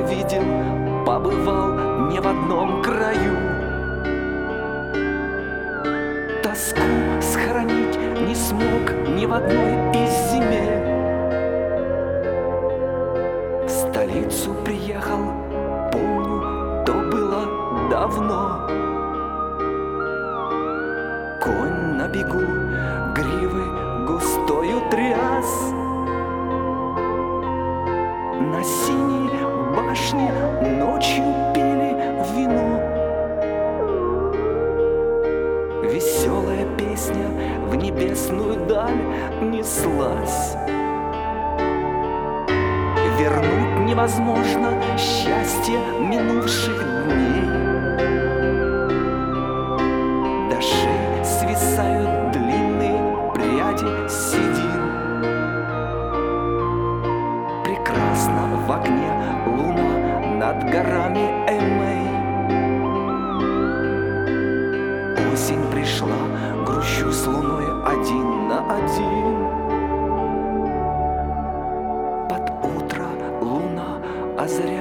видел, побывал не в одном краю. Тоску сохранить не смог ни в одной из земель. В столицу приехал, помню, то было давно. Конь на бегу, гривы густою тряс. На синей башне ночью пили вино. Веселая песня в небесную даль неслась. Вернуть невозможно счастье минувших дней. До шеи свисают длинные пряди седин. Прекрасно в окне луна над горами Эмей. Осень пришла, грущу с луной один на один. Под утро луна озаряет